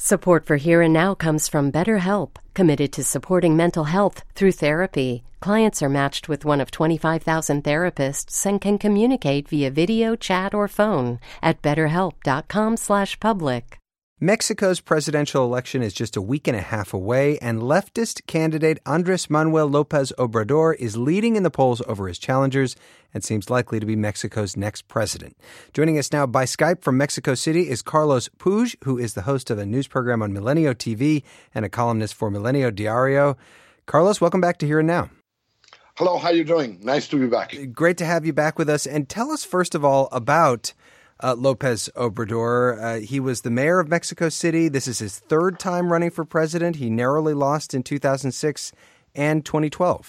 Support for Here and Now comes from BetterHelp, committed to supporting mental health through therapy. Clients are matched with one of 25,000 therapists and can communicate via video, chat, or phone at betterhelp.com/public. Mexico's presidential election is just a week and a half away, and leftist candidate Andrés Manuel López Obrador is leading in the polls over his challengers and seems likely to be Mexico's next president. Joining us now by Skype from Mexico City is Carlos Puig, who is the host of a news program on Milenio TV and a columnist for Milenio Diario. Carlos, welcome back to Here and Now. Hello, how are you doing? Nice to be back. Great to have you back with us. And tell us, first of all, about López Obrador. He was the mayor of Mexico City. This is his third time running for president. He narrowly lost in 2006 and 2012.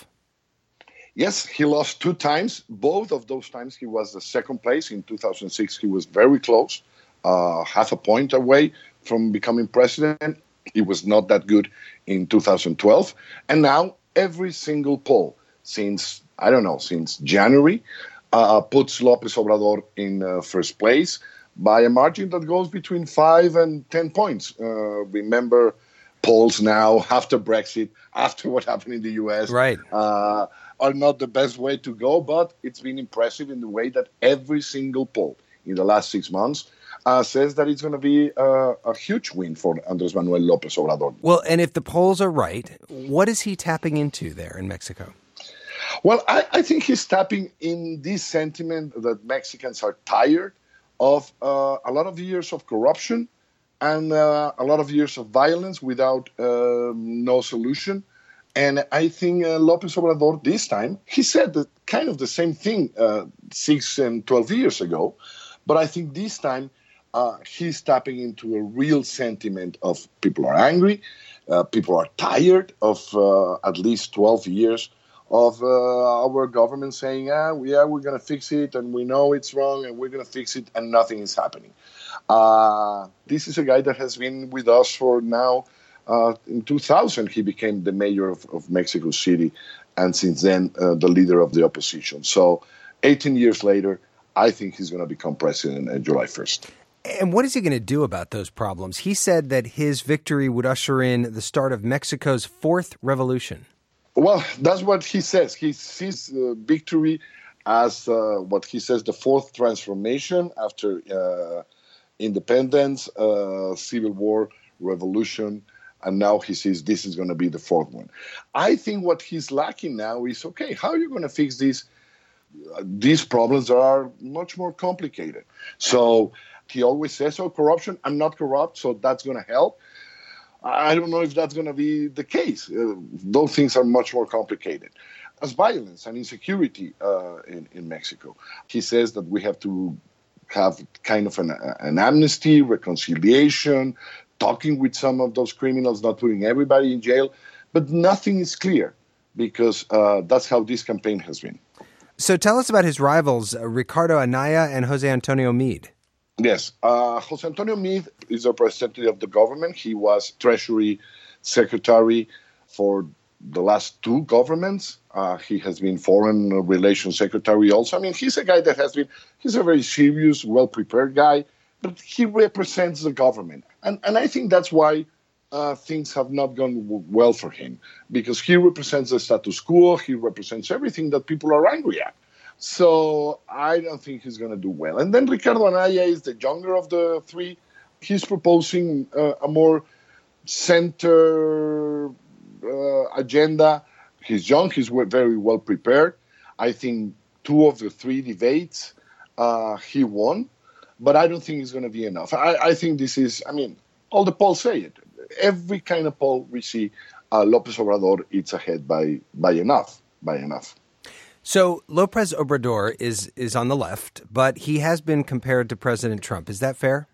Yes, he lost two times. Both of those times he was the second place. In 2006, he was very close, half a point away from becoming president. He was not that good in 2012. And now every single poll since January puts López Obrador in first place by a margin that goes between 5 and 10 points. Remember, polls now, after Brexit, after what happened in the U.S., right, are not the best way to go, but it's been impressive in the way that every single poll in the last 6 months says that it's going to be a huge win for Andrés Manuel López Obrador. Well, and if the polls are right, what is he tapping into there in Mexico? Well, I think he's tapping in this sentiment that Mexicans are tired of a lot of years of corruption and a lot of years of violence without no solution. And I think López Obrador this time, he said that kind of the same thing 6 and 12 years ago. But I think this time he's tapping into a real sentiment of people are angry, people are tired of at least 12 years of our government saying, we're going to fix it, and we know it's wrong, and we're going to fix it, and nothing is happening. This is a guy that has been with us for now. In 2000, he became the mayor of Mexico City, and since then, the leader of the opposition. So 18 years later, I think he's going to become president on July 1st. And what is he going to do about those problems? He said that his victory would usher in the start of Mexico's fourth revolution. Well, that's what he says. He sees victory as what he says the fourth transformation after independence, civil war, revolution, and now he sees this is going to be the fourth one. I think what he's lacking now is, okay, how are you going to fix these problems that are much more complicated? So he always says, corruption, I'm not corrupt, so that's going to help. I don't know if that's going to be the case. Those things are much more complicated. As violence and insecurity in Mexico, he says that we have to have kind of an amnesty, reconciliation, talking with some of those criminals, not putting everybody in jail. But nothing is clear because that's how this campaign has been. So tell us about his rivals, Ricardo Anaya and Jose Antonio Meade. Yes. Jose Antonio Meade is a representative of the government. He was Treasury Secretary for the last two governments. He has been Foreign Relations Secretary also. I mean, he's a guy that he's a very serious, well-prepared guy, but he represents the government. And I think that's why things have not gone well for him, because he represents the status quo. He represents everything that people are angry at. So I don't think he's going to do well. And then Ricardo Anaya is the younger of the three. He's proposing a more center agenda. He's young. He's very well prepared. I think 2 of the 3 debates he won, but I don't think it's going to be enough. I think this is, all the polls say it. Every kind of poll we see, López Obrador is ahead by enough. So López Obrador is on the left, but he has been compared to President Trump. Is that fair?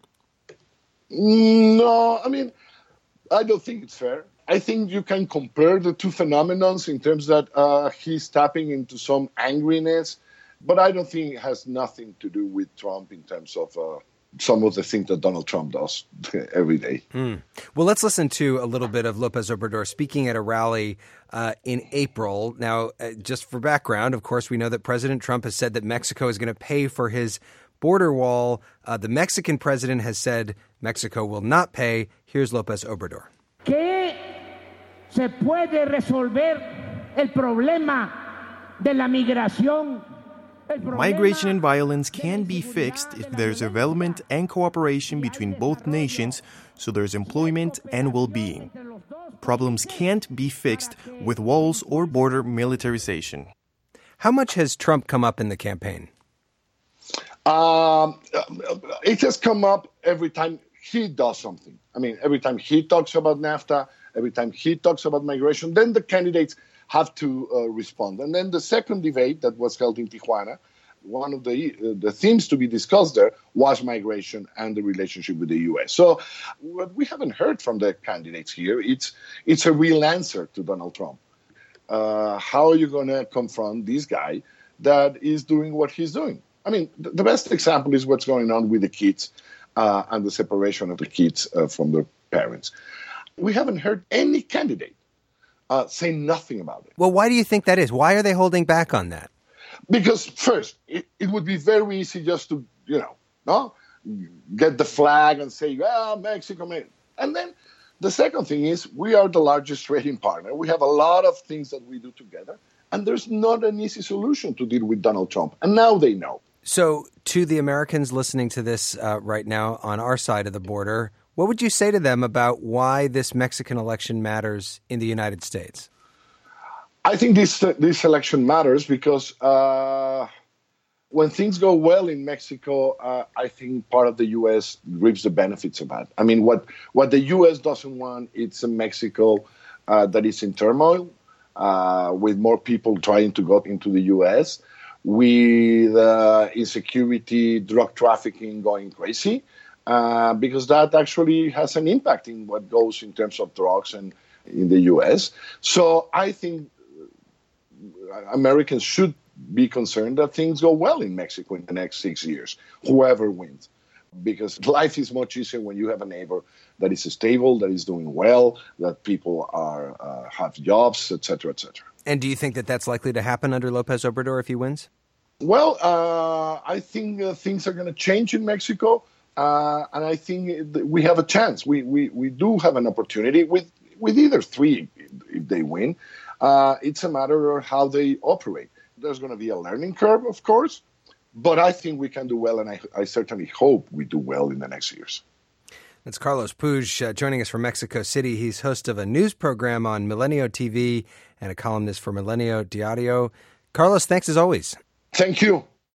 No, I don't think it's fair. I think you can compare the two phenomenons in terms that he's tapping into some angriness, but I don't think it has nothing to do with Trump in terms of some of the things that Donald Trump does every day. Well, let's listen to a little bit of López Obrador speaking at a rally in April. Now, just for background, of course, we know that President Trump has said that Mexico is going to pay for his border wall. The Mexican president has said Mexico will not pay. Here's López Obrador. Que se puede resolver el problema de la migración. Migration and violence can be fixed if there's development and cooperation between both nations, so there's employment and well-being. Problems can't be fixed with walls or border militarization. How much has Trump come up in the campaign? It has come up every time he does something. I mean, every time he talks about NAFTA, every time he talks about migration, then the candidates have to respond. And then the second debate that was held in Tijuana, one of the themes to be discussed there was migration and the relationship with the U.S. So what we haven't heard from the candidates here, it's a real answer to Donald Trump. How are you going to confront this guy that is doing what he's doing? I mean, the best example is what's going on with the kids and the separation of the kids from their parents. We haven't heard any candidate say nothing about it. Well, why do you think that is? Why are they holding back on that? Because first, it would be very easy just to, get the flag and say, Mexico, man. And then the second thing is we are the largest trading partner. We have a lot of things that we do together. And there's not an easy solution to deal with Donald Trump. And now they know. So to the Americans listening to this right now on our side of the border, what would you say to them about why this Mexican election matters in the United States? I think this election matters because when things go well in Mexico, I think part of the U.S. reaps the benefits of that. I mean, what the U.S. doesn't want, it's a Mexico that is in turmoil, with more people trying to go into the U.S., with insecurity, drug trafficking going crazy, because that actually has an impact in what goes in terms of drugs and in the U.S. So I think Americans should be concerned that things go well in Mexico in the next 6 years, whoever wins. Because life is much easier when you have a neighbor that is stable, that is doing well, that people have jobs, et cetera, et cetera. And do you think that that's likely to happen under López Obrador if he wins? Well, I think things are going to change in Mexico, and I think we have a chance. We do have an opportunity with either three if they win. It's a matter of how they operate. There's going to be a learning curve, of course, but I think we can do well, and I certainly hope we do well in the next years. That's Carlos Puig joining us from Mexico City. He's host of a news program on Milenio TV and a columnist for Milenio Diario. Carlos, thanks as always. Thank you.